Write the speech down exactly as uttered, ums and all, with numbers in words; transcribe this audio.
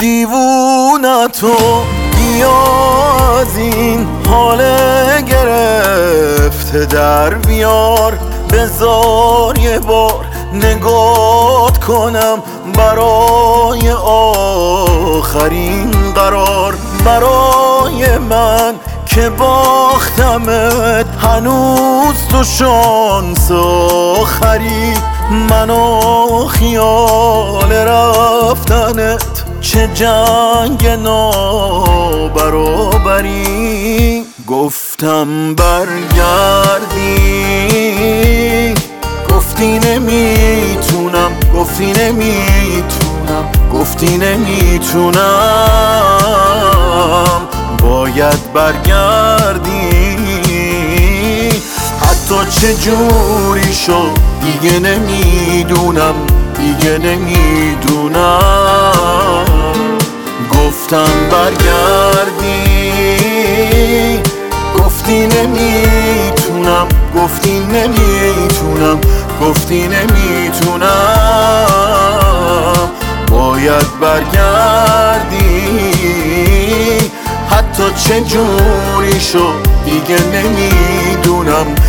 دیوونتو بیا از این حال گرفته در بیار، بذار یه بار نگات کنم برای آخرین قرار. برای من که باختمت هنوز تو شانس آخری، منو خیال رفتنت چه جنگ نابرابری. گفتم برگردی، گفتی نمیتونم، گفتی نمیتونم، گفتی نمیتونم. باید برگردی، حتی چه جوری شد دیگه نمیدونم، دیگه نمیدونم. گفتم برگردی، گفتی نمیتونم، گفتی نمیتونم، گفتی نمیتونم. باید برگردی، حتی چه جوری شد دیگه نمیدونم،